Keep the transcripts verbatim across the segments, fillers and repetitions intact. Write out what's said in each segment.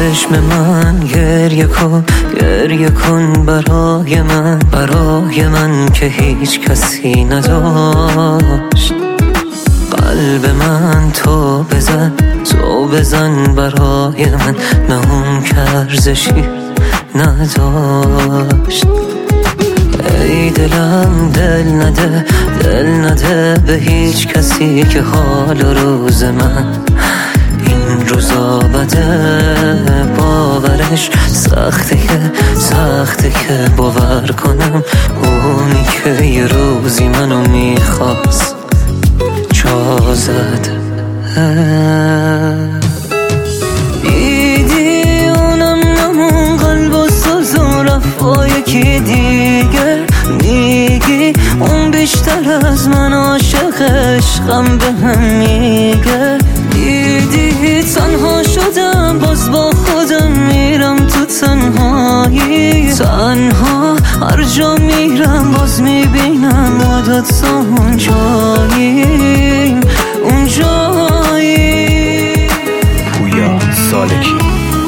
چشم من گریه کن، گریه کن برای من، برای من که هیچ کسی نداشت. قلب من تو بزن، تو بزن برای من، نه اون که ارزشی نداشت. ای دلم دل نده، دل نده به هیچ کسی که حال روز من این روزا بده. باورش سخته که سخته که باور کنم اونی که یه روزی منو میخواست جا زده. دیدی اونم نمون قلب و ساز و رفت با یکی دیگه. میگی اون بیشتر از من عاشق عشقم به هم میگه. دیدی تنها شدم باز با خودم میرم تو تنهایی. تنها هر جا میرم باز میبینم ما دوتا اون جاییم، اون جاییم. پویا سالکی.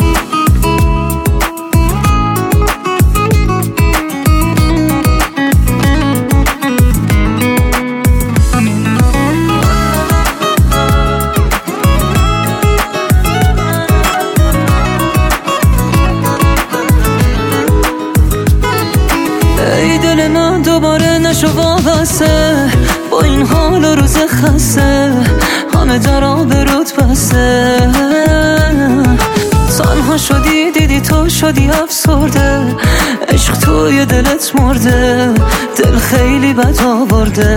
ای دل من دوباره نشو وابسته با این حال و روز خسته، همه در آبروت بسته. تنها شدی دیدی تو شدی افسرده، عشق توی دلت مرده، دل خیلی بد آورده.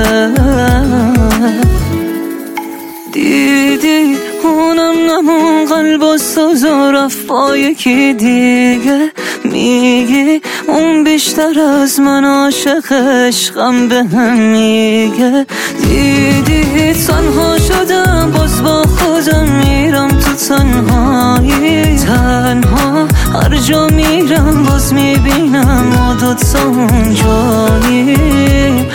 دیدی اونم نمون قلب و ساز و رفت با یکی دیگه. میگی اون بیشتر از من عاشق عشقم به هم میگه. دیدی تنها شدم باز با خودم میرم تو تنهایی. تنها هر جا میرم باز میبینم ما دوتا اون جاییم،